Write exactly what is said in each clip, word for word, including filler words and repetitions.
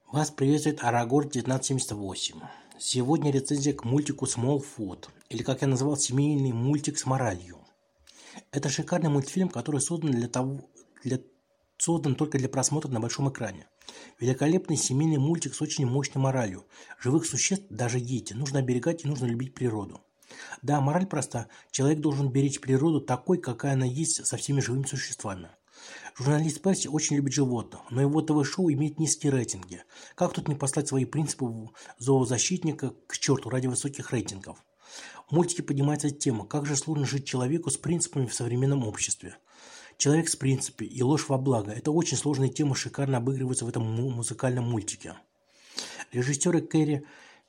Вас приветствует Арагор тысяча девятьсот семьдесят восемь. Сегодня рецензия к мультику Smallfoot, или как я назвал, семейный мультик с моралью. Это шикарный мультфильм, который создан, для того, для, создан только для просмотра на большом экране. Великолепный семейный мультик с очень мощной моралью. Живых существ, даже дети, нужно оберегать и нужно любить природу. Да, мораль проста. Человек должен беречь природу такой, какая она есть, со всеми живыми существами. Журналист Перси очень любит животных, но его ТВ-шоу имеет низкие рейтинги. Как тут не послать свои принципы зоозащитника к черту ради высоких рейтингов? В мультике поднимается тема, как же сложно жить человеку с принципами в современном обществе. Человек с принципами и ложь во благо – это очень сложная тема, шикарно обыгрывается в этом музыкальном мультике. Режиссеры Кэрри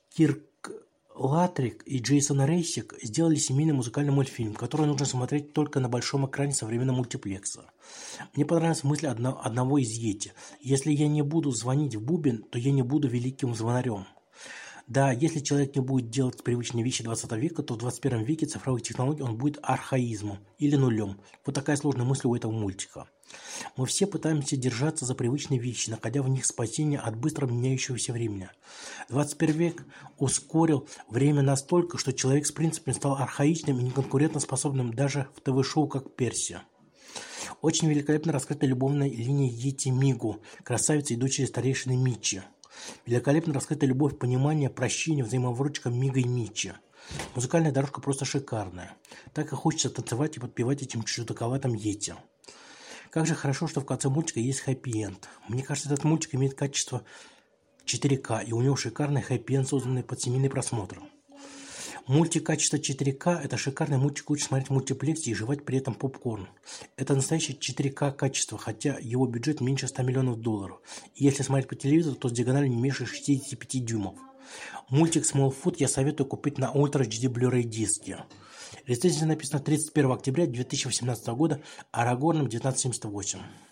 Киркпатрик и Джейсон Рейсик сделали семейный музыкальный мультфильм, который нужно смотреть только на большом экране современного мультиплекса. Мне понравилась мысль одно, одного из Йети. Если я не буду звонить в бубен, то я не буду великим звонарем. Да, если человек не будет делать привычные вещи двадцатого века, то в двадцать первом веке цифровых технологий он будет архаизмом или нулем. Вот такая сложная мысль у этого мультика. Мы все пытаемся держаться за привычные вещи, находя в них спасение от быстро меняющегося времени. двадцать первый век ускорил время настолько, что человек с принципами стал архаичным и неконкурентоспособным даже в ТВ-шоу как Перси. Очень великолепно раскрыта любовная линия Йети Мигу, красавицы и дочери старейшины Митчи. Великолепно раскрыта любовь, понимание, прощение, взаимовыручка Мига и Митчи. Музыкальная дорожка просто шикарная. Так и хочется танцевать и подпевать этим чудаковатым Йети. Как же хорошо, что в конце мультика есть хэппи-энд. Мне кажется, этот мультик имеет качество четыре ка, и у него шикарный хэппи-энд, созданный под семейный просмотр. Мультик качества четыре ка – это шикарный мультик, лучше смотреть в мультиплексе и жевать при этом попкорн. Это настоящее четыре ка качество, хотя его бюджет меньше ста миллионов долларов. И если смотреть по телевизору, то с диагональю не меньше шестидесяти пяти дюймов. Мультик Smallfoot я советую купить на Ultra эйч ди Blu-ray диске. Рецензия написана тридцать первого октября две тысячи восемнадцатого года Арагорном тысяча девятьсот семьдесят восемь.